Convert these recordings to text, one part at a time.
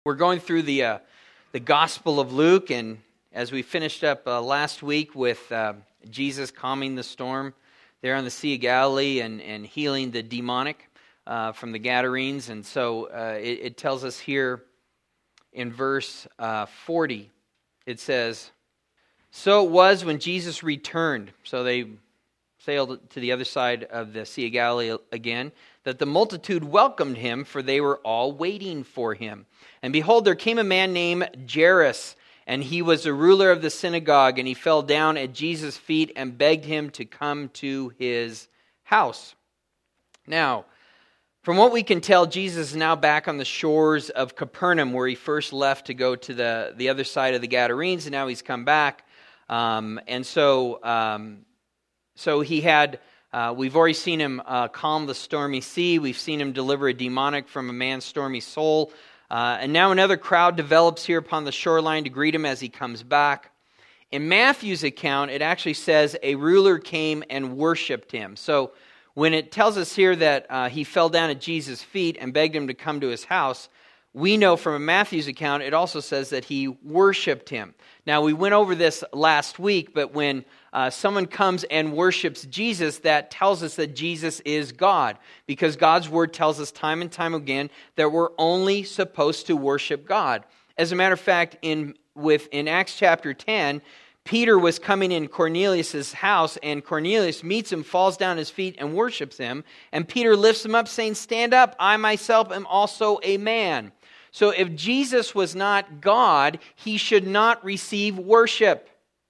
We're going through the Gospel of Luke, and as we finished up last week with Jesus calming the storm there on the Sea of Galilee and healing the demonic from the Gadarenes, and so it tells us here in verse 40, it says, "So it was when Jesus returned," so they sailed to the other side of the Sea of Galilee again, "that the multitude welcomed him, for they were all waiting for him. And behold, there came a man named Jairus, and he was the ruler of the synagogue, and he fell down at Jesus' feet and begged him to come to his house." Now, from what we can tell, Jesus is now back on the shores of Capernaum, where he first left to go to the other side of the Gadarenes, and now he's come back. So he had, we've already seen him calm the stormy sea. We've seen him deliver a demonic from a man's stormy soul. And now another crowd develops here upon the shoreline to greet him as he comes back. In Matthew's account, it actually says a ruler came and worshipped him. So when it tells us here that he fell down at Jesus' feet and begged him to come to his house, we know from Matthew's account, it also says that he worshipped him. Now, we went over this last week, but when someone comes and worships Jesus, that tells us that Jesus is God, because God's Word tells us time and time again that we're only supposed to worship God. As a matter of fact, in Acts chapter 10, Peter was coming in Cornelius' house, and Cornelius meets him, falls down at his feet, and worships him. And Peter lifts him up, saying, "Stand up, I myself am also a man." So if Jesus was not God, he should not receive worship.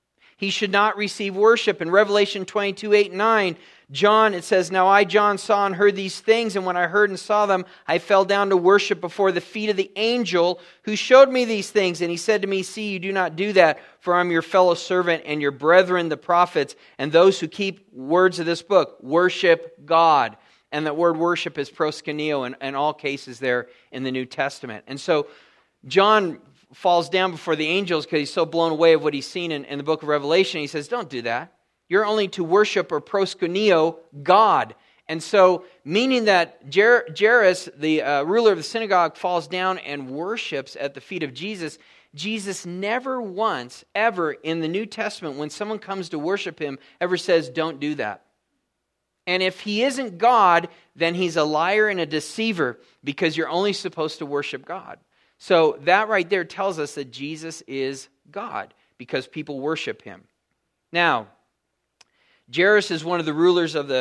He should not receive worship. In Revelation 22, 8 and 9, John, it says, "Now I, John, saw and heard these things, and when I heard and saw them, I fell down to worship before the feet of the angel who showed me these things. And he said to me, 'See, you do not do that, for I'm your fellow servant and your brethren, the prophets, and those who keep words of this book. Worship God.'" And that word worship is proskuneo in all cases there in the New Testament. And so John falls down before the angels because he's so blown away of what he's seen in the book of Revelation. He says, "Don't do that. You're only to worship or proskuneo God." And so, meaning that Jairus, the ruler of the synagogue, falls down and worships at the feet of Jesus. Jesus never once, ever in the New Testament, when someone comes to worship him, ever says, "Don't do that." And if he isn't God, then he's a liar and a deceiver, because you're only supposed to worship God. So that right there tells us that Jesus is God, because people worship him. Now, Jairus is one of the rulers of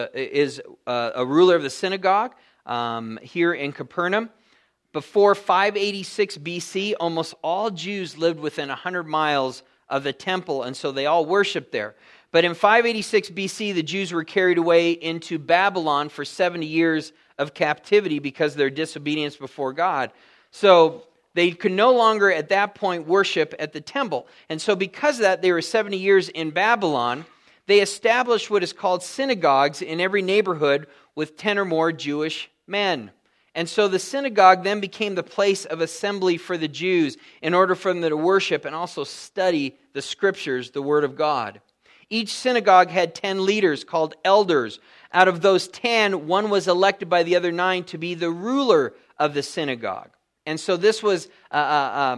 a ruler of the synagogue here in Capernaum. Before 586 BC, almost all Jews lived within 100 miles of the temple, and so they all worshiped there. But in 586 BC, the Jews were carried away into Babylon for 70 years of captivity because of their disobedience before God. So they could no longer at that point worship at the temple. And so because of that, they were 70 years in Babylon. They established what is called synagogues in every neighborhood with 10 or more Jewish men. And so the synagogue then became the place of assembly for the Jews in order for them to worship and also study the Scriptures, the Word of God. Each synagogue had 10 leaders called elders. Out of those 10, one was elected by the other 9 to be the ruler of the synagogue. And so this was a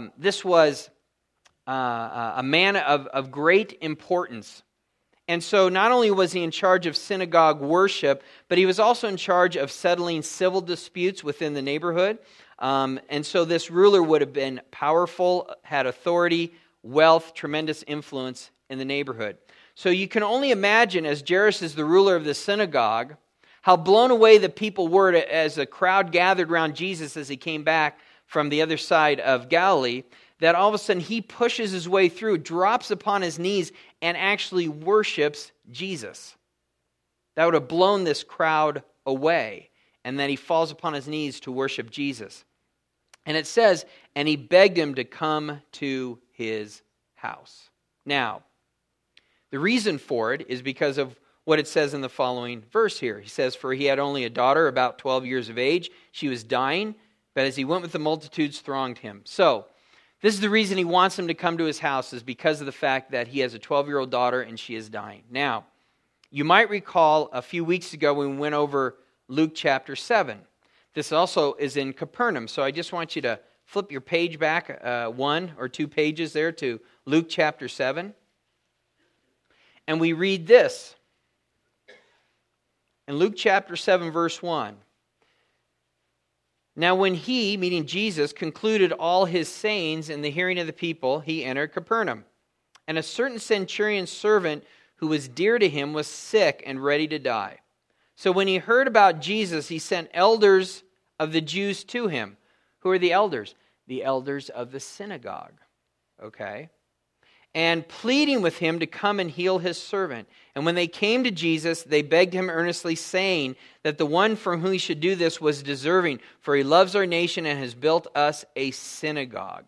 man of great importance. And so not only was he in charge of synagogue worship, but he was also in charge of settling civil disputes within the neighborhood. And so this ruler would have been powerful, had authority, wealth, tremendous influence in the neighborhood. So you can only imagine, as Jairus is the ruler of the synagogue, how blown away the people were as a crowd gathered around Jesus as he came back from the other side of Galilee, that all of a sudden he pushes his way through, drops upon his knees, and actually worships Jesus. That would have blown this crowd away, and that he falls upon his knees to worship Jesus. And it says, and he begged him to come to his house. Now, the reason for it is because of what it says in the following verse here. He says, "For he had only a daughter about 12 years of age. She was dying, but as he went with the multitudes, thronged him." So, this is the reason he wants him to come to his house, is because of the fact that he has a 12-year-old daughter and she is dying. Now, you might recall a few weeks ago when we went over Luke chapter 7. This also is in Capernaum, so I just want you to flip your page back 1 or 2 pages there to Luke chapter 7. And we read this. In Luke chapter 7, verse 1. Now when he, meaning Jesus, concluded all his sayings in the hearing of the people, he entered Capernaum. And a certain centurion's servant who was dear to him was sick and ready to die. So when he heard about Jesus, he sent elders of the Jews to him. Who are the elders? The elders of the synagogue. Okay? And pleading with him to come and heal his servant. And when they came to Jesus, they begged him earnestly, saying that the one from whom he should do this was deserving, for he loves our nation and has built us a synagogue.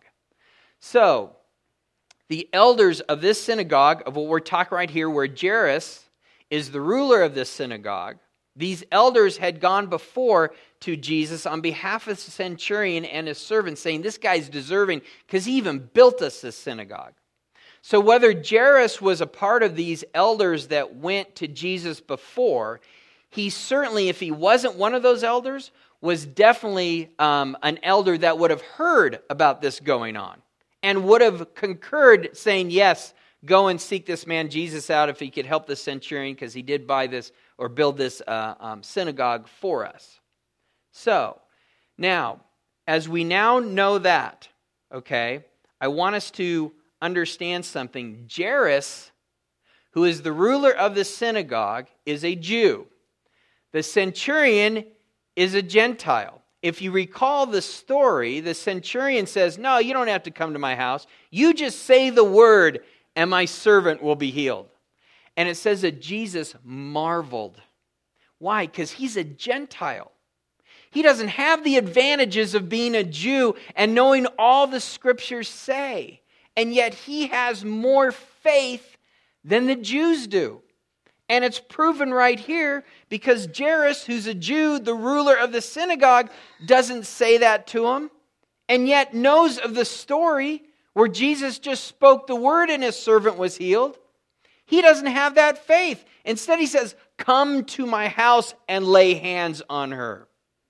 So, the elders of this synagogue, of what we're talking right here, where Jairus is the ruler of this synagogue, these elders had gone before to Jesus on behalf of the centurion and his servant, saying, this guy's deserving because he even built us this synagogue. So whether Jairus was a part of these elders that went to Jesus before, he certainly, if he wasn't one of those elders, was definitely an elder that would have heard about this going on and would have concurred saying, yes, go and seek this man Jesus out if he could help the centurion because he did buy this or build this synagogue for us. So, now, as we now know that, okay, I want us to understand something. Jairus, who is the ruler of the synagogue, is a Jew. The centurion is a Gentile. If you recall the story, the centurion says, no, you don't have to come to my house. You just say the word and my servant will be healed. And it says that Jesus marveled. Why? Because he's a Gentile. He doesn't have the advantages of being a Jew and knowing all the scriptures say. And yet he has more faith than the Jews do. And it's proven right here because Jairus, who's a Jew, the ruler of the synagogue, doesn't say that to him, and yet knows of the story where Jesus just spoke the word and his servant was healed. He doesn't have that faith. Instead, he says, come to my house and lay hands on her.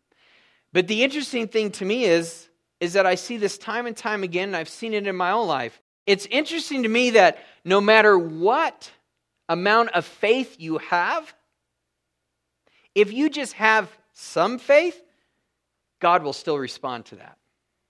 But the interesting thing to me is that I see this time and time again, and I've seen it in my own life. It's interesting to me that no matter what amount of faith you have, if you just have some faith, God will still respond to that.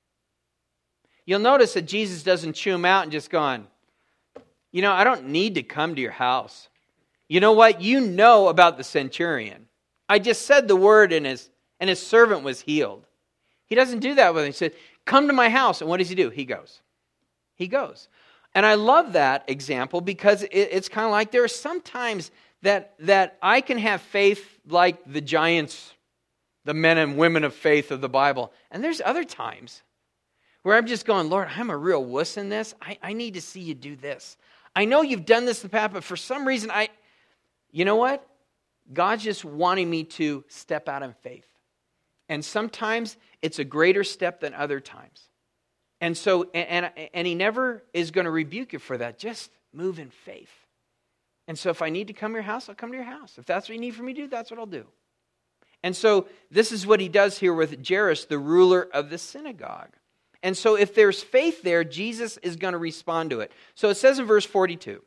You'll notice that Jesus doesn't chew him out and just going, I don't need to come to your house. You know what? You know about the centurion. I just said the word and his servant was healed. He doesn't do that with him. He said, come to my house. And what does he do? He goes. He goes. And I love that example because it's kind of like there are some times that I can have faith like the giants, the men and women of faith of the Bible. And there's other times where I'm just going, Lord, I'm a real wuss in this. I need to see you do this. I know you've done this in the past, but for some reason, you know what? God's just wanting me to step out in faith. And sometimes it's a greater step than other times. And so, and he never is going to rebuke you for that. Just move in faith. And so if I need to come to your house, I'll come to your house. If that's what you need for me to do, that's what I'll do. And so this is what he does here with Jairus, the ruler of the synagogue. And so if there's faith there, Jesus is going to respond to it. So it says in verse 42,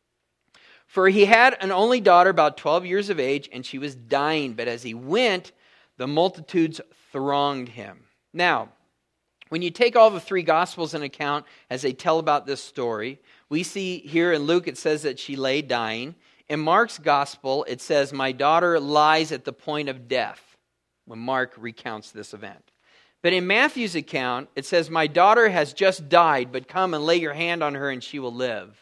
for he had an only daughter about 12 years of age, and she was dying. But as he went, the multitudes thronged him. Now, when you take all the three Gospels in account as they tell about this story, we see here in Luke it says that she lay dying. In Mark's Gospel, it says, my daughter lies at the point of death, when Mark recounts this event. But in Matthew's account, it says, my daughter has just died, but come and lay your hand on her and she will live.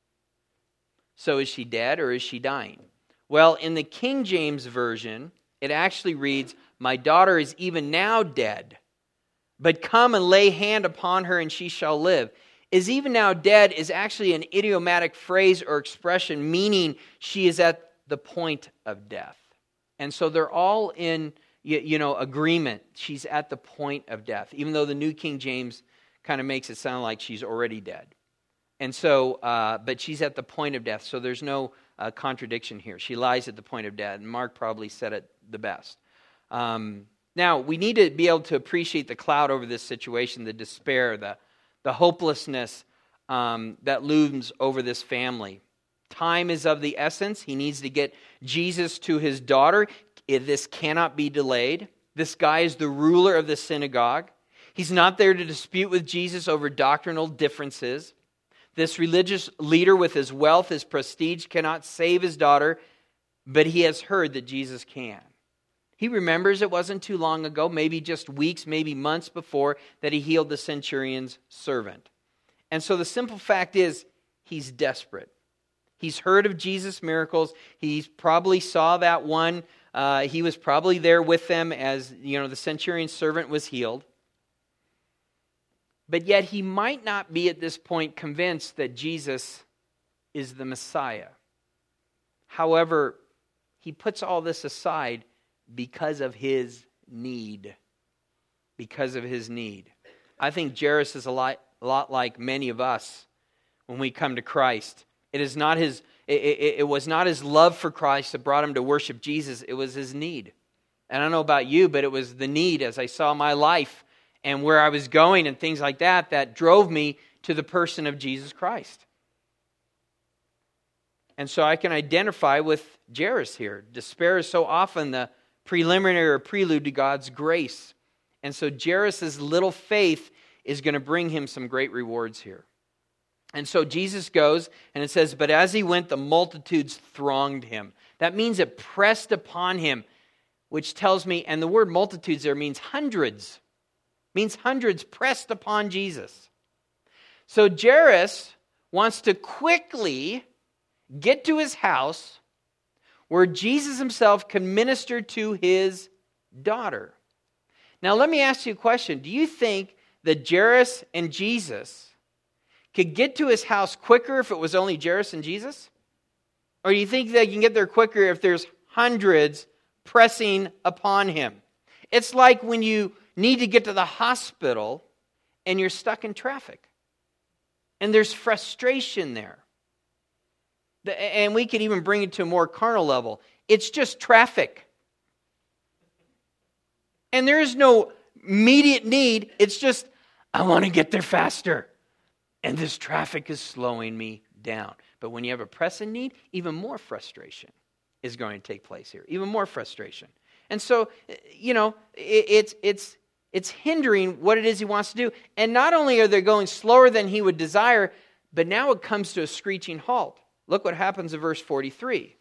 So is she dead or is she dying? Well, in the King James Version, it actually reads, my daughter is even now dead, but come and lay hand upon her and she shall live. Is even now dead is actually an idiomatic phrase or expression meaning she is at the point of death. And so they're all in agreement. She's at the point of death, even though the New King James kind of makes it sound like she's already dead. And so, but she's at the point of death, so there's no contradiction here. She lies at the point of death, and Mark probably said it the best. Now, we need to be able to appreciate the cloud over this situation, the despair, the hopelessness that looms over this family. Time is of the essence. He needs to get Jesus to his daughter. This cannot be delayed. This guy is the ruler of the synagogue. He's not there to dispute with Jesus over doctrinal differences. This religious leader with his wealth, his prestige, cannot save his daughter, but he has heard that Jesus can. He remembers it wasn't too long ago, maybe just weeks, maybe months before, that he healed the centurion's servant. And so the simple fact is, he's desperate. He's heard of Jesus' miracles. He probably saw that one. He was probably there with them as, the centurion's servant was healed. But yet he might not be at this point convinced that Jesus is the Messiah. However, he puts all this aside because of his need. Because of his need. I think Jairus is a lot like many of us when we come to Christ. It was not his love for Christ that brought him to worship Jesus. It was his need. And I don't know about you, but it was the need as I saw my life and where I was going and things like that drove me to the person of Jesus Christ. And so I can identify with Jairus here. Despair is so often the preliminary or prelude to God's grace. And so Jairus' little faith is going to bring him some great rewards here. And so Jesus goes, and it says, but as he went, the multitudes thronged him. That means it pressed upon him, which tells me, and the word multitudes there means hundreds. Means hundreds pressed upon Jesus. So Jairus wants to quickly get to his house where Jesus himself can minister to his daughter. Now let me ask you a question. Do you think that Jairus and Jesus could get to his house quicker if it was only Jairus and Jesus? Or do you think they can get there quicker if there's hundreds pressing upon him? It's like when you need to get to the hospital and you're stuck in traffic. And there's frustration there. And we could even bring it to a more carnal level. It's just traffic. And there is no immediate need. It's just, I want to get there faster. And this traffic is slowing me down. But when you have a pressing need, even more frustration is going to take place here. Even more frustration. And so, it's hindering what it is he wants to do. And not only are they going slower than he would desire, but now it comes to a screeching halt. Look what happens in verse 43.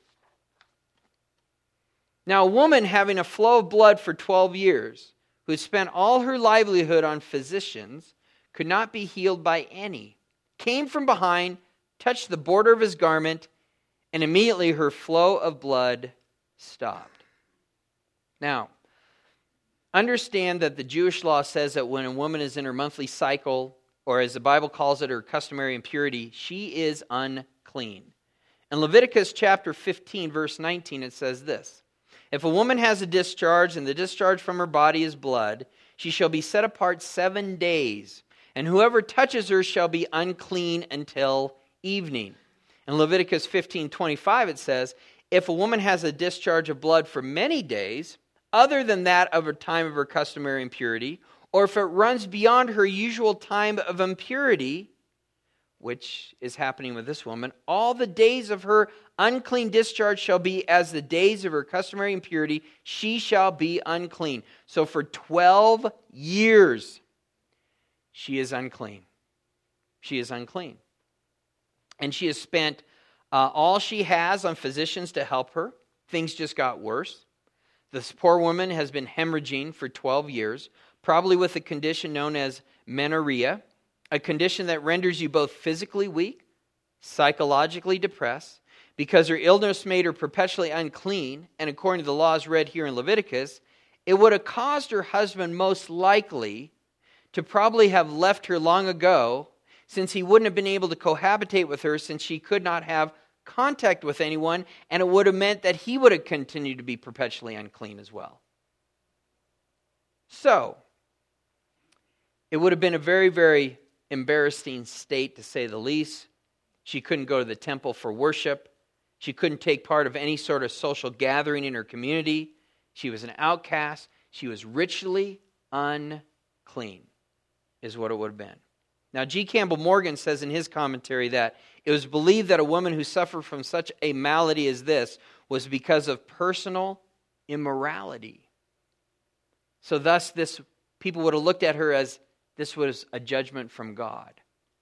Now, a woman having a flow of blood for 12 years, who had spent all her livelihood on physicians, could not be healed by any, came from behind, touched the border of his garment, and immediately her flow of blood stopped. Now, understand that the Jewish law says that when a woman is in her monthly cycle, or as the Bible calls it, her customary impurity, she is unclean. In Leviticus chapter 15, verse 19, it says this, if a woman has a discharge, and the discharge from her body is blood, she shall be set apart 7 days, and whoever touches her shall be unclean until evening. In Leviticus 15:25 it says, if a woman has a discharge of blood for many days, other than that of a time of her customary impurity, or if it runs beyond her usual time of impurity, which is happening with this woman, all the days of her unclean discharge shall be as the days of her customary impurity, she shall be unclean. So for 12 years, she is unclean. She is unclean. And she has spent all she has on physicians to help her. Things just got worse. This poor woman has been hemorrhaging for 12 years, probably with a condition known as menorrhea, a condition that renders you both physically weak, psychologically depressed, because her illness made her perpetually unclean, and according to the laws read here in Leviticus, it would have caused her husband most likely to probably have left her long ago, since he wouldn't have been able to cohabitate with her, since she could not have contact with anyone, and it would have meant that he would have continued to be perpetually unclean as well. So, it would have been a very, very embarrassing state, to say the least. She couldn't go to the temple for worship. She couldn't take part of any sort of social gathering in her community. She was an outcast. She was ritually unclean, is what it would have been. Now, G. Campbell Morgan says in his commentary that it was believed that a woman who suffered from such a malady as this was because of personal immorality. So thus, people would have looked at her as this was a judgment from God.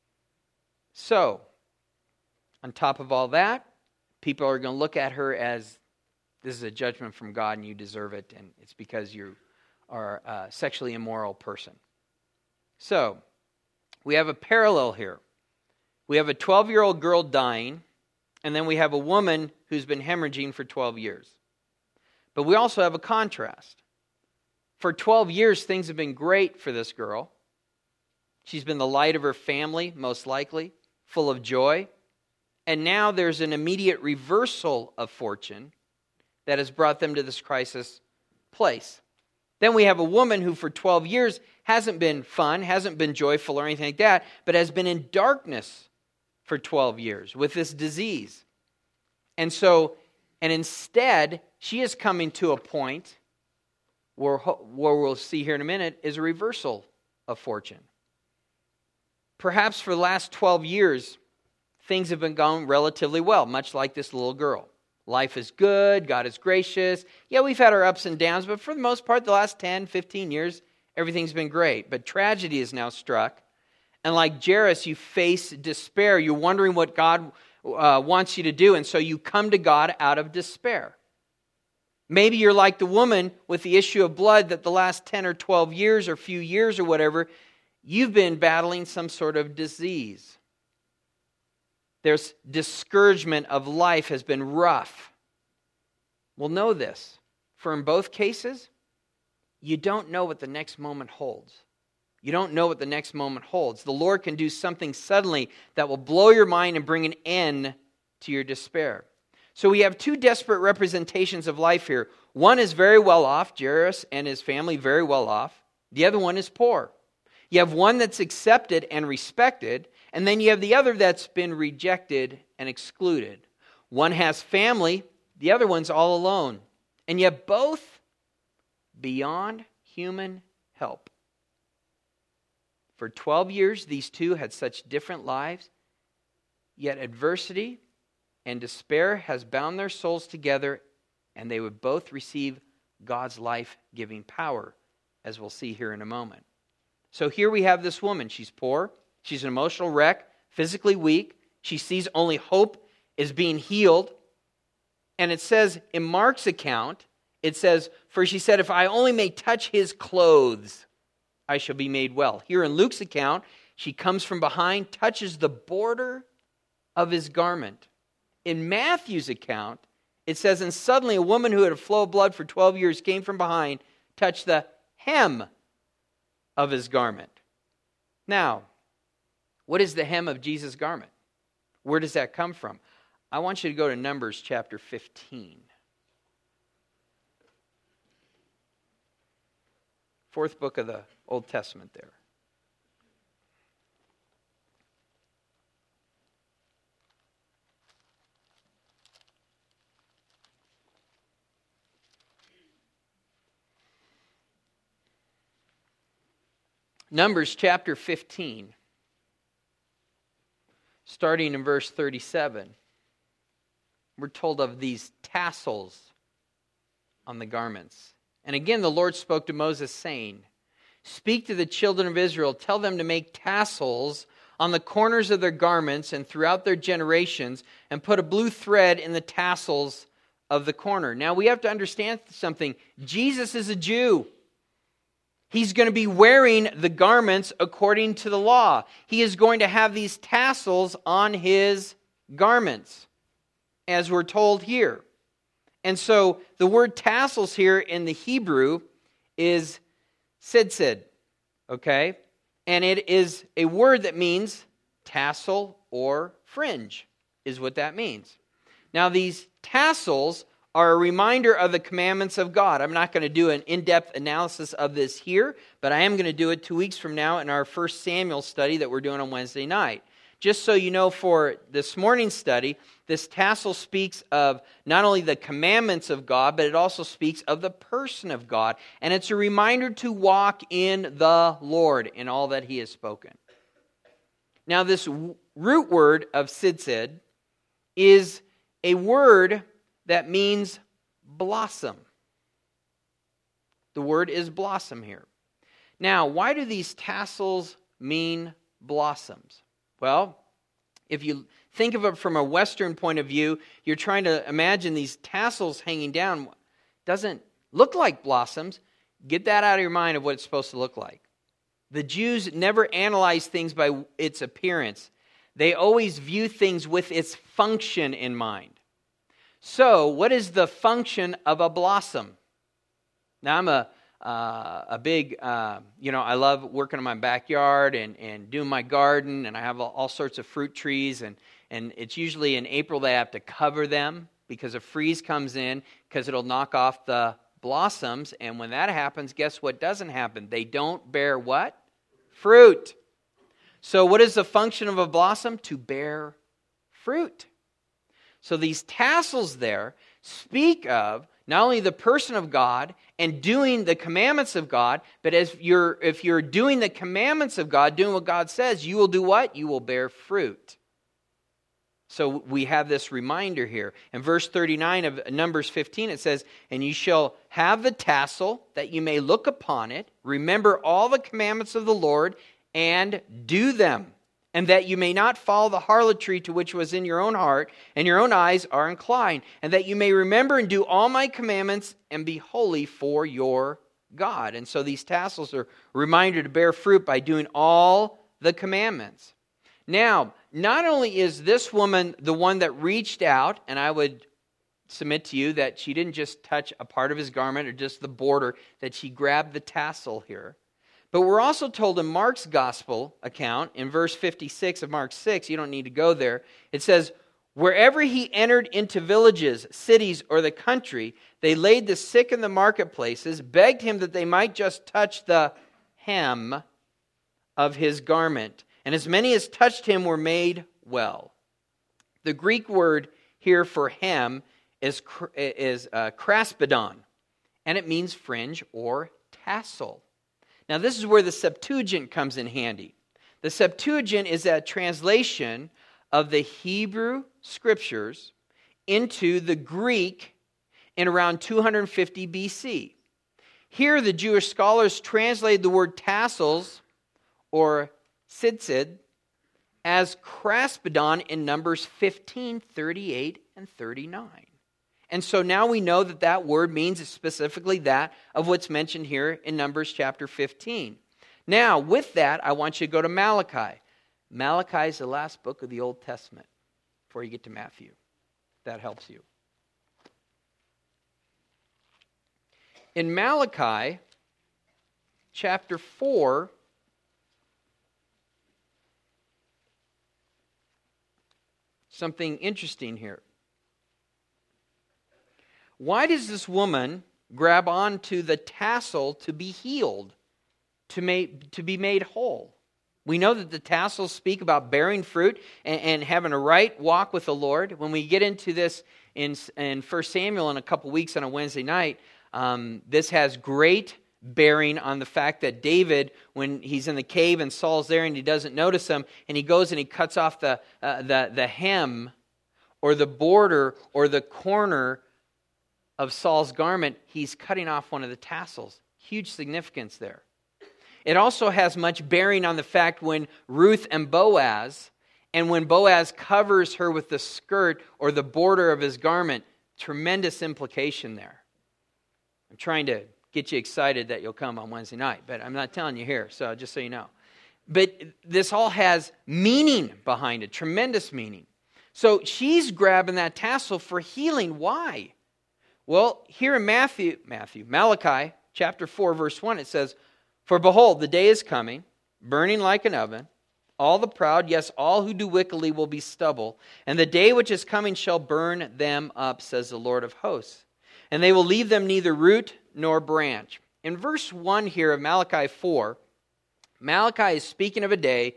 So, on top of all that, people are going to look at her as this is a judgment from God and you deserve it, and it's because you are a sexually immoral person. So, we have a parallel here. We have a 12-year-old girl dying, and then we have a woman who's been hemorrhaging for 12 years. But we also have a contrast. For 12 years, things have been great for this girl. She's been the light of her family, most likely, full of joy. And now there's an immediate reversal of fortune that has brought them to this crisis place. Then we have a woman who for 12 years hasn't been fun, hasn't been joyful or anything like that, but has been in darkness for 12 years with this disease. And instead, she is coming to a point where we'll see here in a minute is a reversal of fortune. Perhaps for the last 12 years, things have been going relatively well, much like this little girl. Life is good, God is gracious. Yeah, we've had our ups and downs, but for the most part, the last 10, 15 years, everything's been great. But tragedy is now struck. And like Jairus, you face despair. You're wondering what God wants you to do, and so you come to God out of despair. Maybe you're like the woman with the issue of blood that the last 10 or 12 years or few years or whatever, you've been battling some sort of disease. There's discouragement of life has been rough. Well, know this. For in both cases, you don't know what the next moment holds. You don't know what the next moment holds. The Lord can do something suddenly that will blow your mind and bring an end to your despair. So we have two desperate representations of life here. One is very well off, Jairus and his family very well off. The other one is poor. You have one that's accepted and respected, and then you have the other that's been rejected and excluded. One has family, the other one's all alone. And yet both beyond human help. For 12 years, these two had such different lives, yet adversity and despair has bound their souls together, and they would both receive God's life-giving power, as we'll see here in a moment. So here we have this woman. She's poor. She's an emotional wreck, physically weak. She sees only hope is being healed. And it says in Mark's account, it says, "For she said, if I only may touch his clothes, I shall be made well." Here in Luke's account, she comes from behind, touches the border of his garment. In Matthew's account, it says, and suddenly a woman who had a flow of blood for 12 years came from behind, touched the hem of his garment. Now, what is the hem of Jesus' garment? Where does that come from? I want you to go to Numbers chapter 15. Fourth book of the Old Testament there. Numbers chapter 15, starting in verse 37. We're told of these tassels on the garments. And again, the Lord spoke to Moses, saying, "Speak to the children of Israel, tell them to make tassels on the corners of their garments and throughout their generations, and put a blue thread in the tassels of the corner." Now we have to understand something. Jesus is a Jew. He's going to be wearing the garments according to the law. He is going to have these tassels on his garments, as we're told here. And so the word tassels here in the Hebrew is tzitzit, okay? And it is a word that means tassel or fringe, is what that means. Now these tassels are a reminder of the commandments of God. I'm not going to do an in-depth analysis of this here, but I am going to do it 2 weeks from now in our 1 Samuel study that we're doing on Wednesday night. Just so you know, for this morning's study, this tassel speaks of not only the commandments of God, but it also speaks of the person of God. And it's a reminder to walk in the Lord in all that He has spoken. Now, this root word of tzitzit is a word that means blossom. The word is blossom here. Now, why do these tassels mean blossoms? Well, if you think of it from a Western point of view, you're trying to imagine these tassels hanging down. Doesn't look like blossoms. Get that out of your mind of what it's supposed to look like. The Jews never analyze things by its appearance. They always view things with its function in mind. So, what is the function of a blossom? Now, I'm a big, I love working in my backyard and doing my garden, and I have all sorts of fruit trees, and it's usually in April they have to cover them because a freeze comes in because it'll knock off the blossoms, and when that happens, guess what doesn't happen? They don't bear what? Fruit. So what is the function of a blossom? To bear fruit. So these tassels there speak of not only the person of God and doing the commandments of God, but if you're doing the commandments of God, doing what God says, you will do what? You will bear fruit. So we have this reminder here. In verse 39 of Numbers 15, it says, "And you shall have the tassel, that you may look upon it, remember all the commandments of the Lord, and do them, and that you may not follow the harlotry to which was in your own heart, and your own eyes are inclined, and that you may remember and do all my commandments, and be holy for your God." And so these tassels are a reminder to bear fruit by doing all the commandments. Now, not only is this woman the one that reached out, and I would submit to you that she didn't just touch a part of his garment or just the border, that she grabbed the tassel here. But we're also told in Mark's gospel account, in verse 56 of Mark 6, you don't need to go there, it says, "Wherever he entered into villages, cities, or the country, they laid the sick in the marketplaces, begged him that they might just touch the hem of his garment. And as many as touched him were made well." The Greek word here for hem is kraspedon, and it means fringe or tassel. Now this is where the Septuagint comes in handy. The Septuagint is a translation of the Hebrew scriptures into the Greek in around 250 BC. Here the Jewish scholars translated the word tassels or tzitzit as kraspedon in Numbers 15, 38, and 39. And so now we know that that word means specifically that of what's mentioned here in Numbers chapter 15. Now, with that, I want you to go to Malachi. Malachi is the last book of the Old Testament before you get to Matthew. That helps you. In Malachi chapter 4, something interesting here. Why does this woman grab onto the tassel to be healed, to be made whole? We know that the tassels speak about bearing fruit and having a right walk with the Lord. When we get into this in 1 Samuel in a couple weeks on a Wednesday night, this has great bearing on the fact that David, when he's in the cave and Saul's there and he doesn't notice him, and he goes and he cuts off the hem or the border or the corner of Saul's garment, he's cutting off one of the tassels. Huge significance there. It also has much bearing on the fact when Ruth and Boaz, and when Boaz covers her with the skirt or the border of his garment, tremendous implication there. I'm trying to get you excited that you'll come on Wednesday night, but I'm not telling you here, so just so you know. But this all has meaning behind it, tremendous meaning. So she's grabbing that tassel for healing. Why? Well, here in Malachi chapter 4, verse 1, it says, "For behold, the day is coming, burning like an oven. All the proud, yes, all who do wickedly will be stubble. And the day which is coming shall burn them up, says the Lord of hosts. And they will leave them neither root nor branch." In verse 1 here of Malachi 4, Malachi is speaking of a day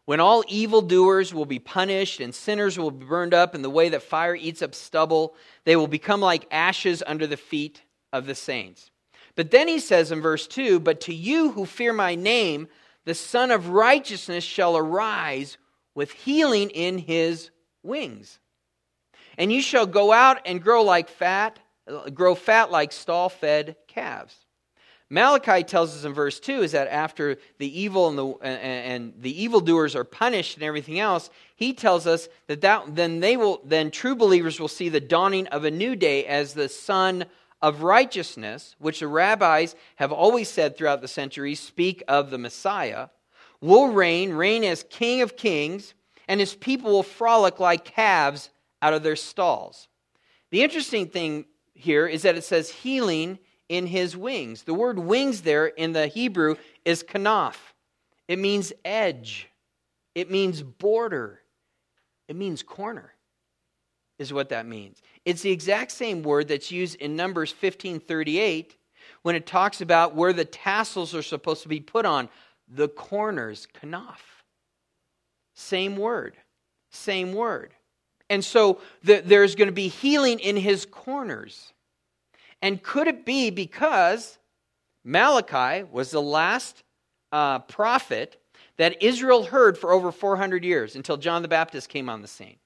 when all evildoers will be punished and sinners will be burned up in the way that fire eats up stubble, they will become like ashes under the feet of the saints. But then he says in verse 2, but to you who fear my name, the Son of Righteousness shall arise with healing in his wings. And you shall go out and grow fat like stall-fed calves. Malachi tells us in verse 2 is that after the evil and the evildoers are punished and everything else, he tells us that then true believers will see the dawning of a new day as the Son of Righteousness, which the rabbis have always said throughout the centuries speak of the Messiah, will reign as King of Kings, and his people will frolic like calves out of their stalls. The interesting thing here is that it says healing in his wings. The word wings there in the Hebrew is kanaf. It means edge. It means border. It means corner, is what that means. It's the exact same word that's used in Numbers 15:38 when it talks about where the tassels are supposed to be put on, the corners, kanaf. Same word. Same word. And so there's going to be healing in his corners. And could it be because Malachi was the last prophet that Israel heard for over 400 years until John the Baptist came on the scene?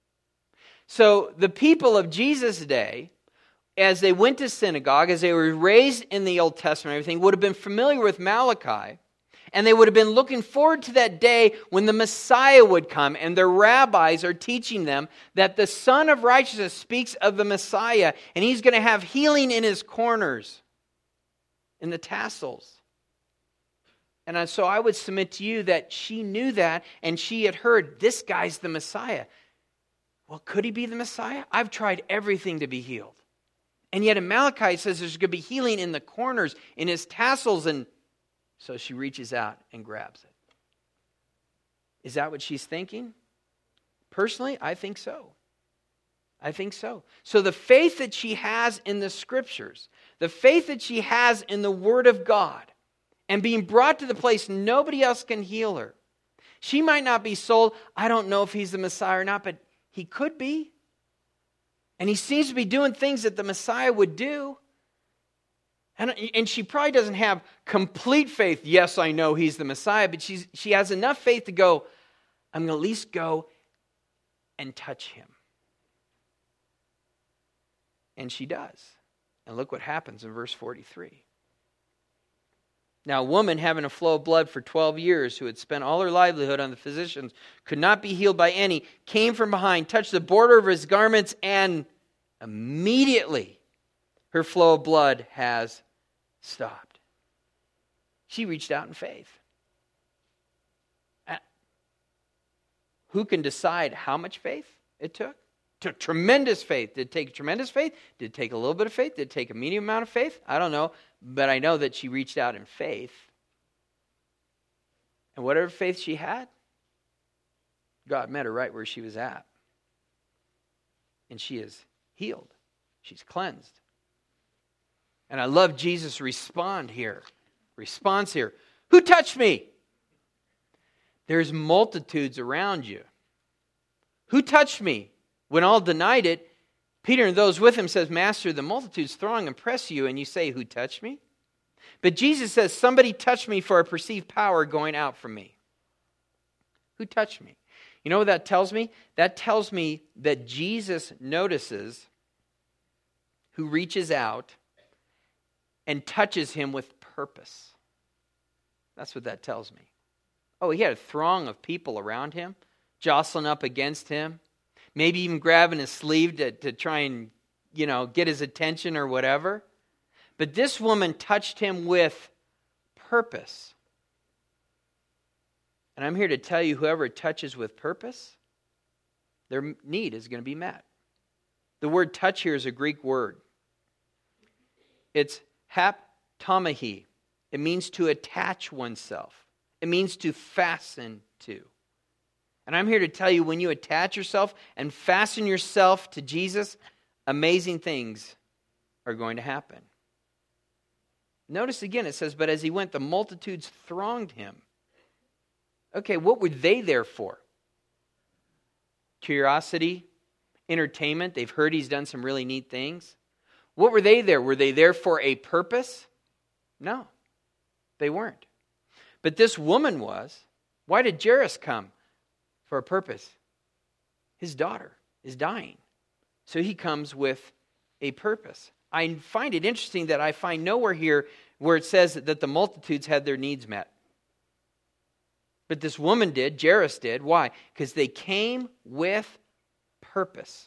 So the people of Jesus' day, as they went to synagogue, as they were raised in the Old Testament and everything, would have been familiar with Malachi. And they would have been looking forward to that day when the Messiah would come. And their rabbis are teaching them that the Son of Righteousness speaks of the Messiah. And he's going to have healing in his corners, in the tassels. And so I would submit to you that she knew that. And she had heard, this guy's the Messiah. Well, could he be the Messiah? I've tried everything to be healed. And yet in Malachi it says there's going to be healing in the corners, in his tassels, and so she reaches out and grabs it. Is that what she's thinking? Personally, I think so. I think so. So the faith that she has in the Scriptures, the faith that she has in the Word of God, and being brought to the place nobody else can heal her. She might not be sold. I don't know if he's the Messiah or not, but he could be. And he seems to be doing things that the Messiah would do. And she probably doesn't have complete faith. Yes, I know he's the Messiah, but she has enough faith to go, I'm going to at least go and touch him. And she does. And look what happens in verse 43. Now, a woman having a flow of blood for 12 years, who had spent all her livelihood on the physicians, could not be healed by any, came from behind, touched the border of his garments, and immediately her flow of blood has stopped. She reached out in faith. Who can decide how much faith it took? It took tremendous faith. Did it take tremendous faith? Did it take a little bit of faith? Did it take a medium amount of faith? I don't know. But I know that she reached out in faith. And whatever faith she had, God met her right where she was at. And she is healed. She's cleansed. And I love Jesus' response here. Who touched me? There's multitudes around you. Who touched me? When all denied it, Peter and those with him says, Master, the multitudes throng and press you, and you say, who touched me? But Jesus says, somebody touched me, for I perceive power going out from me. Who touched me? You know what that tells me? That tells me that Jesus notices who reaches out and touches him with purpose. That's what that tells me. Oh, he had a throng of people around him, jostling up against him, maybe even grabbing his sleeve to try and, get his attention or whatever. But this woman touched him with purpose. And I'm here to tell you, whoever touches with purpose, their need is going to be met. The word touch here is a Greek word. It's haptomahi. It means to attach oneself. It means to fasten to. And I'm here to tell you, when you attach yourself and fasten yourself to Jesus, amazing things are going to happen. Notice again, it says, but as he went, the multitudes thronged him. Okay, what were they there for? Curiosity, entertainment. They've heard he's done some really neat things. What were they there? Were they there for a purpose? No, they weren't. But this woman was. Why did Jairus come? For a purpose. His daughter is dying. So he comes with a purpose. I find it interesting that I find nowhere here where it says that the multitudes had their needs met. But this woman did, Jairus did. Why? Because they came with purpose.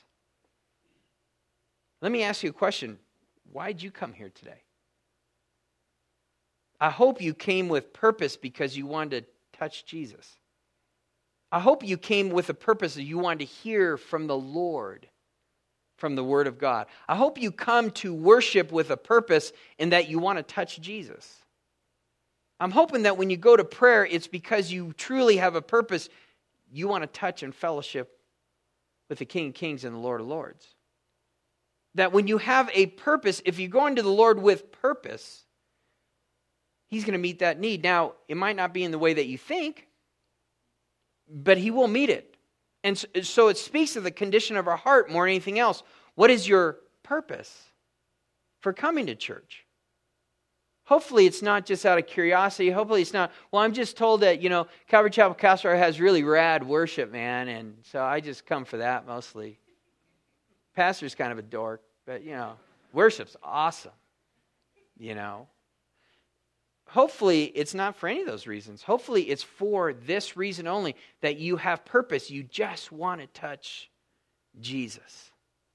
Let me ask you a question. Why did you come here today? I hope you came with purpose because you wanted to touch Jesus. I hope you came with a purpose that you wanted to hear from the Lord, from the Word of God. I hope you come to worship with a purpose in that you want to touch Jesus. I'm hoping that when you go to prayer, it's because you truly have a purpose. You want to touch and fellowship with the King of Kings and the Lord of Lords. That when you have a purpose, if you go into the Lord with purpose, He's going to meet that need. Now, it might not be in the way that you think, but He will meet it. And so it speaks of the condition of our heart more than anything else. What is your purpose for coming to church? Hopefully it's not just out of curiosity. Hopefully it's not, well, I'm just told that, Calvary Chapel Castro has really rad worship, man, and so I just come for that mostly. Pastor's kind of a dork, but, worship's awesome, Hopefully it's not for any of those reasons. Hopefully it's for this reason only, that you have purpose. You just want to touch Jesus.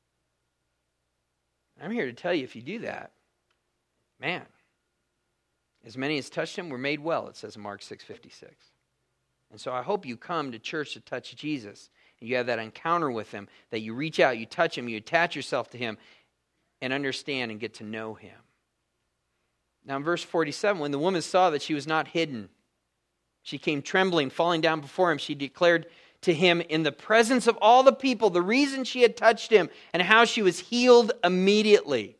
I'm here to tell you, if you do that, man, as many as touched Him were made well, it says in Mark 6:56. And so I hope you come to church to touch Jesus, and you have that encounter with Him, that you reach out, you touch Him, you attach yourself to Him, and understand and get to know Him. Now in verse 47, when the woman saw that she was not hidden, she came trembling, falling down before Him. She declared to Him in the presence of all the people the reason she had touched Him and how she was healed immediately.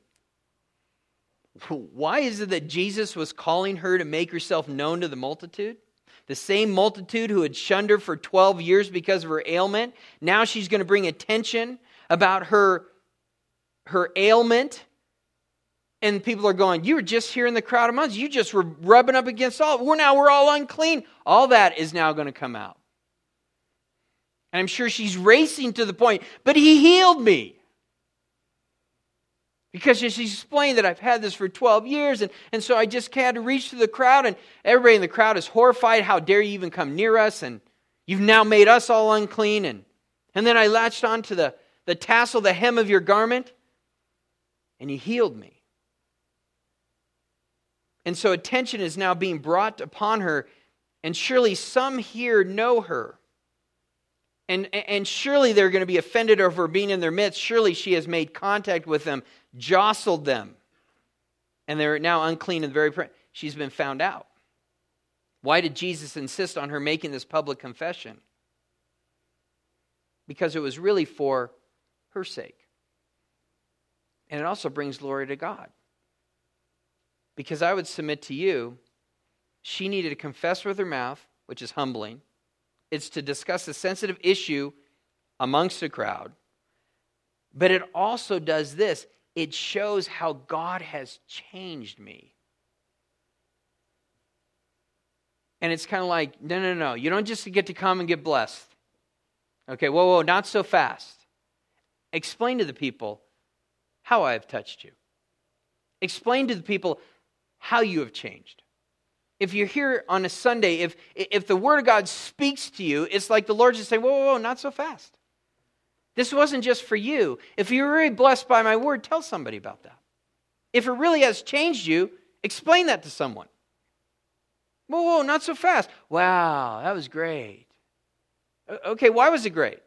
Why is it that Jesus was calling her to make herself known to the multitude? The same multitude who had shunned her for 12 years because of her ailment. Now she's going to bring attention about her ailment. And people are going, you were just here in the crowd amongst us. You just were rubbing up against all. We're all unclean. All that is now going to come out. And I'm sure she's racing to the point, but He healed me. Because she's explained that I've had this for 12 years, and so I just had to reach to the crowd, and everybody in the crowd is horrified. How dare you even come near us? And you've now made us all unclean. And then I latched on to the tassel, the hem of your garment, and You healed me. And so attention is now being brought upon her, and surely some here know her. And surely they're going to be offended over her being in their midst. Surely she has made contact with them, jostled them, and they're now unclean in the very presence. She's been found out. Why did Jesus insist on her making this public confession? Because it was really for her sake. And it also brings glory to God. Because I would submit to you, she needed to confess with her mouth, which is humbling. It's to discuss a sensitive issue amongst the crowd. But it also does this. It shows how God has changed me. And it's kind of like, no. You don't just get to come and get blessed. Okay, whoa, not so fast. Explain to the people how I have touched you. Explain to the people how you have changed. If you're here on a Sunday, if the Word of God speaks to you, it's like the Lord's just saying, whoa, not so fast. This wasn't just for you. If you're really blessed by my Word, tell somebody about that. If it really has changed you, explain that to someone. Whoa, not so fast. Wow, that was great. Okay, why was it great?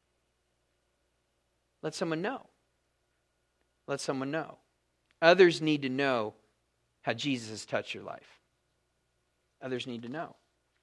Let someone know. Let someone know. Others need to know how Jesus has touched your life. Others need to know.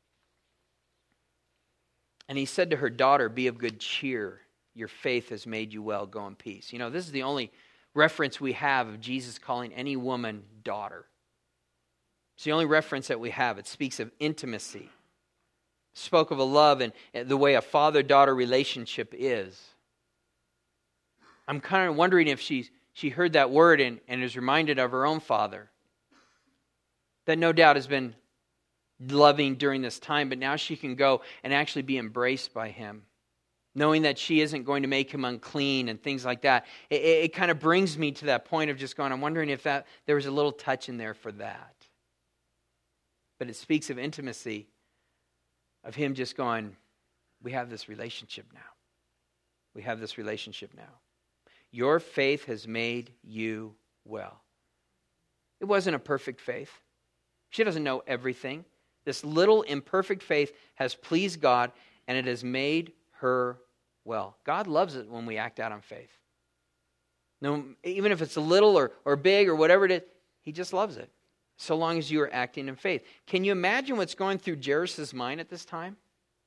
And He said to her, daughter, be of good cheer. Your faith has made you well. Go in peace. This is the only reference we have of Jesus calling any woman daughter. It's the only reference that we have. It speaks of intimacy. Spoke of a love and the way a father-daughter relationship is. I'm kind of wondering if she heard that word and is reminded of her own father. That no doubt has been loving during this time, but now she can go and actually be embraced by him. Knowing that she isn't going to make him unclean and things like that. It kind of brings me to that point of just going, I'm wondering if there was a little touch in there for that. But it speaks of intimacy, of him just going, we have this relationship now. We have this relationship now. Your faith has made you well. It wasn't a perfect faith. She doesn't know everything. This little imperfect faith has pleased God, and it has made her well. God loves it when we act out on faith. No, even if it's a little or big or whatever it is, he just loves it. So long as you are acting in faith. Can you imagine what's going through Jairus' mind at this time?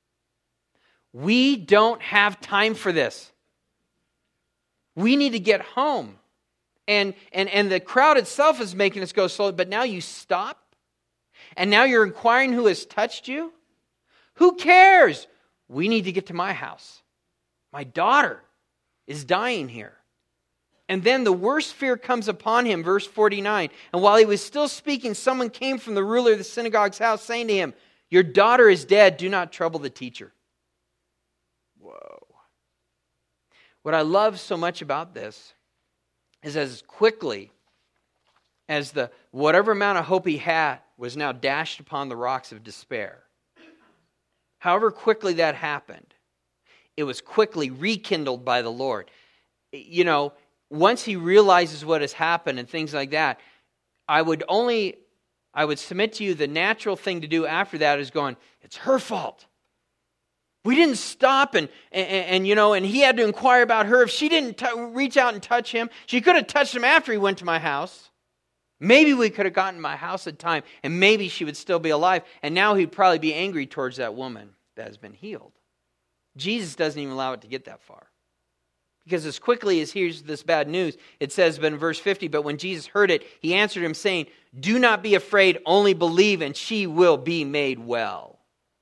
We don't have time for this. We need to get home. And the crowd itself is making us go slow, but now you stop? And now you're inquiring who has touched you? Who cares? We need to get to my house. My daughter is dying here. And then the worst fear comes upon him, verse 49. And while he was still speaking, someone came from the ruler of the synagogue's house saying to him, your daughter is dead, do not trouble the teacher. Whoa. What I love so much about this is as quickly as the whatever amount of hope he had was now dashed upon the rocks of despair. However quickly that happened, it was quickly rekindled by the Lord. You know, once he realizes what has happened and things like that, I would submit to you the natural thing to do after that is going, it's her fault. We didn't stop and he had to inquire about her. If she didn't reach out and touch him, she could have touched him after he went to my house. Maybe we could have gotten my house at time, and maybe she would still be alive. And now he'd probably be angry towards that woman that has been healed. Jesus doesn't even allow it to get that far. Because as quickly as here's this bad news, it says in verse 50, but when Jesus heard it, he answered him saying, do not be afraid, only believe, and she will be made well.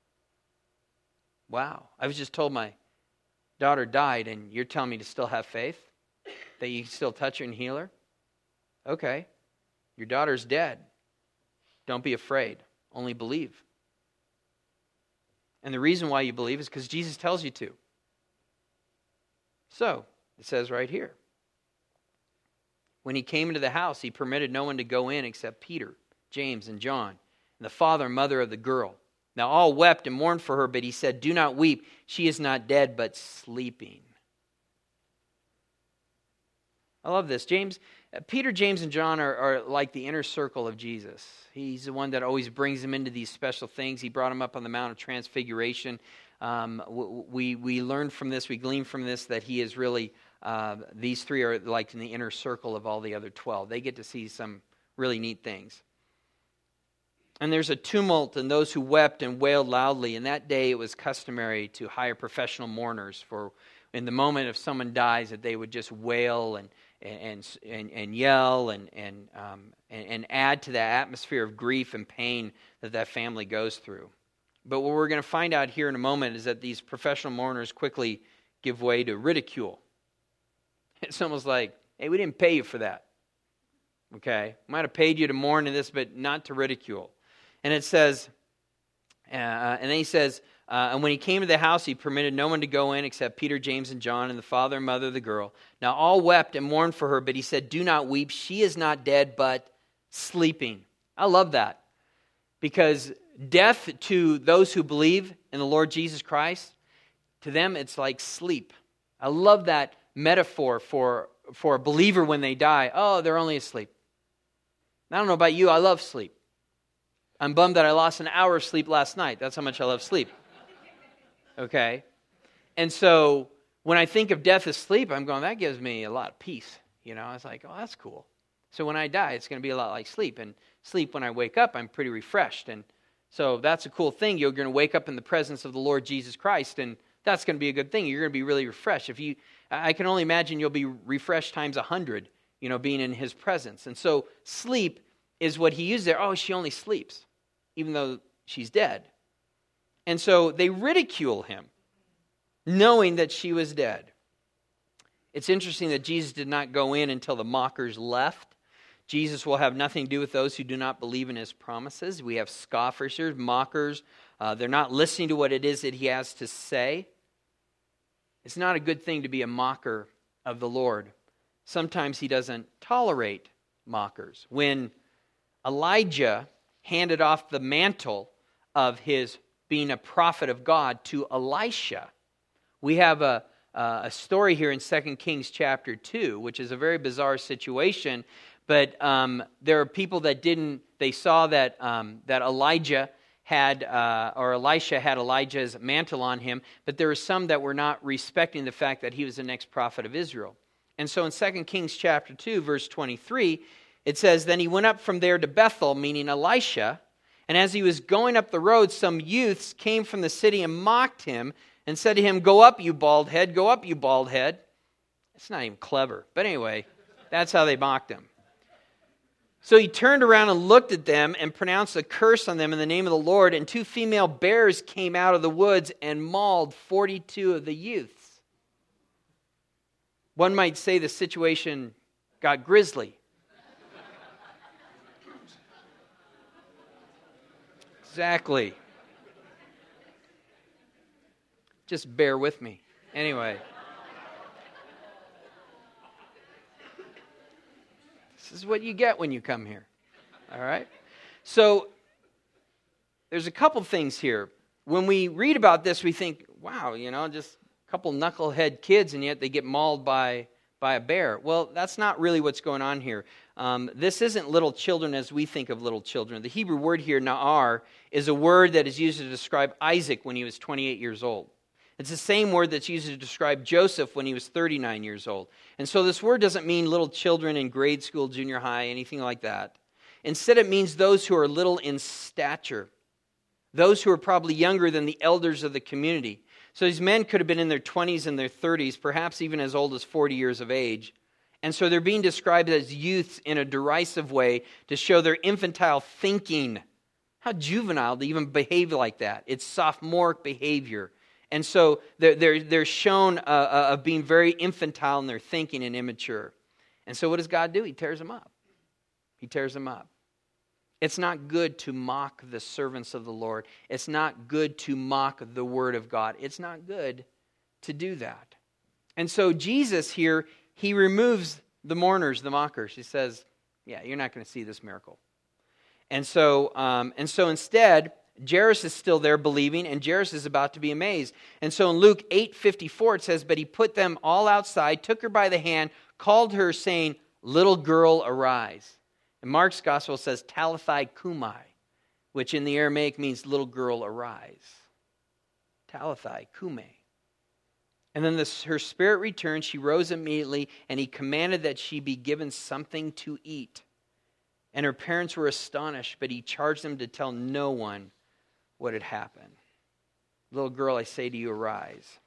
Wow, I was just told my daughter died, and you're telling me to still have faith? That you can still touch her and heal her? Okay. Your daughter's dead. Don't be afraid. Only believe. And the reason why you believe is because Jesus tells you to. So, it says right here. When he came into the house, he permitted no one to go in except Peter, James, and John, and the father and mother of the girl. Now all wept and mourned for her, but he said, do not weep. She is not dead, but sleeping. I love this. Peter, James, and John are like the inner circle of Jesus. He's the one that always brings them into these special things. He brought them up on the Mount of Transfiguration. We learn from this, we glean from this that he is really, these three are like in the inner circle of all the other 12. They get to see some really neat things. And there's a tumult and those who wept and wailed loudly. And that day it was customary to hire professional mourners for in the moment if someone dies that they would just wail and yell and add to that atmosphere of grief and pain that family goes through. But what we're going to find out here in a moment is that these professional mourners quickly give way to ridicule. It's almost like, hey, we didn't pay you for that. Okay? We might have paid you to mourn in this, but not to ridicule. And it says, and then he says, and when he came to the house, he permitted no one to go in except Peter, James, and John, and the father and mother of the girl. Now all wept and mourned for her, but he said, do not weep. She is not dead, but sleeping. I love that. Because death to those who believe in the Lord Jesus Christ, to them it's like sleep. I love that metaphor for a believer when they die. Oh, they're only asleep. I don't know about you, I love sleep. I'm bummed that I lost an hour of sleep last night. That's how much I love sleep. Okay? And so when I think of death as sleep, I'm going, that gives me a lot of peace. You know, it's like, oh, that's cool. So when I die, it's going to be a lot like sleep. And sleep, when I wake up, I'm pretty refreshed. And so that's a cool thing. You're going to wake up in the presence of the Lord Jesus Christ, and that's going to be a good thing. You're going to be really refreshed. I can only imagine you'll be refreshed times 100, being in his presence. And so sleep is what he used there. Oh, she only sleeps, even though she's dead. And so they ridicule him, knowing that she was dead. It's interesting that Jesus did not go in until the mockers left. Jesus will have nothing to do with those who do not believe in his promises. We have scoffers here, mockers. They're not listening to what it is that he has to say. It's not a good thing to be a mocker of the Lord. Sometimes he doesn't tolerate mockers. When Elijah handed off the mantle of his being a prophet of God to Elisha, we have a story here in 2 Kings chapter 2, which is a very bizarre situation. But there are people that they saw that Elijah had, or Elisha had Elijah's mantle on him, but there were some that were not respecting the fact that he was the next prophet of Israel. And so in 2 Kings chapter 2, verse 23, it says, "Then he went up from there to Bethel," meaning Elisha, "and as he was going up the road, some youths came from the city and mocked him and said to him, 'Go up, you bald head, go up, you bald head.'" It's not even clever. But anyway, that's how they mocked him. So he turned around and looked at them and pronounced a curse on them in the name of the Lord, and 2 female bears came out of the woods and mauled 42 of the youths. One might say the situation got grisly. Exactly. Just bear with me. Anyway. This is what you get when you come here. All right? So, there's a couple things here. When we read about this, we think, wow, just a couple knucklehead kids, and yet they get mauled by a bear. Well, that's not really what's going on here. This isn't little children as we think of little children. The Hebrew word here, na'ar, is a word that is used to describe Isaac when he was 28 years old. It's the same word that's used to describe Joseph when he was 39 years old. And so this word doesn't mean little children in grade school, junior high, anything like that. Instead, it means those who are little in stature, those who are probably younger than the elders of the community. So these men could have been in their 20s and their 30s, perhaps even as old as 40 years of age. And so they're being described as youths in a derisive way to show their infantile thinking. How juvenile to even behave like that. It's sophomoric behavior. And so they're shown of being very infantile in their thinking and immature. And so what does God do? He tears them up. He tears them up. It's not good to mock the servants of the Lord. It's not good to mock the Word of God. It's not good to do that. And so Jesus here, he removes the mourners, the mockers. He says, yeah, you're not going to see this miracle. And so instead, Jairus is still there believing, and Jairus is about to be amazed. And so in Luke 8:54 it says, "But he put them all outside, took her by the hand, called her, saying, 'Little girl, arise.'" And Mark's gospel says, "Talitha kumai," which in the Aramaic means "little girl, arise." Talitha kumai. And then her spirit returned, she rose immediately, and he commanded that she be given something to eat. And her parents were astonished, but he charged them to tell no one what had happened. "Little girl, I say to you, arise."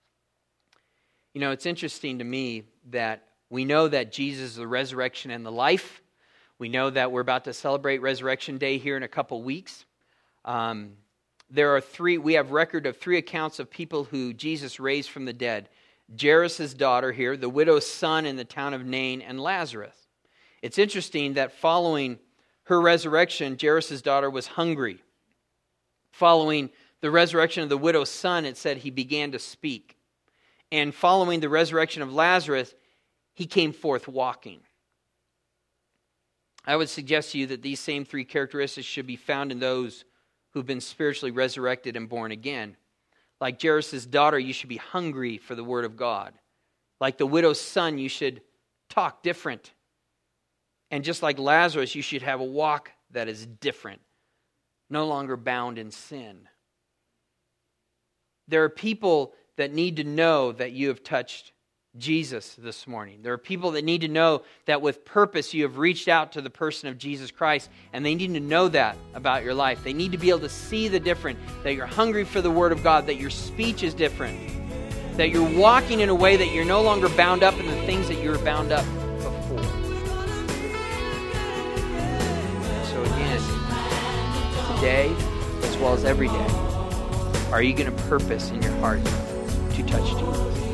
It's interesting to me that we know that Jesus is the resurrection and the life. We know that we're about to celebrate Resurrection Day here in a couple weeks. We have record of 3 accounts of people who Jesus raised from the dead. Jairus' daughter here, the widow's son in the town of Nain, and Lazarus. It's interesting that following her resurrection, Jairus' daughter was hungry. Following the resurrection of the widow's son, it said he began to speak. And following the resurrection of Lazarus, he came forth walking. I would suggest to you that these same 3 characteristics should be found in those who've been spiritually resurrected and born again. Like Jairus' daughter, you should be hungry for the Word of God. Like the widow's son, you should talk different. And just like Lazarus, you should have a walk that is different, no longer bound in sin. There are people that need to know that you have touched Jesus this morning. There are people that need to know that with purpose you have reached out to the person of Jesus Christ, and they need to know that about your life. They need to be able to see the difference, that you're hungry for the Word of God, that your speech is different, that you're walking in a way that you're no longer bound up in the things that you were bound up before. So again, today, as well as every day, Are you going to purpose in your heart to touch Jesus?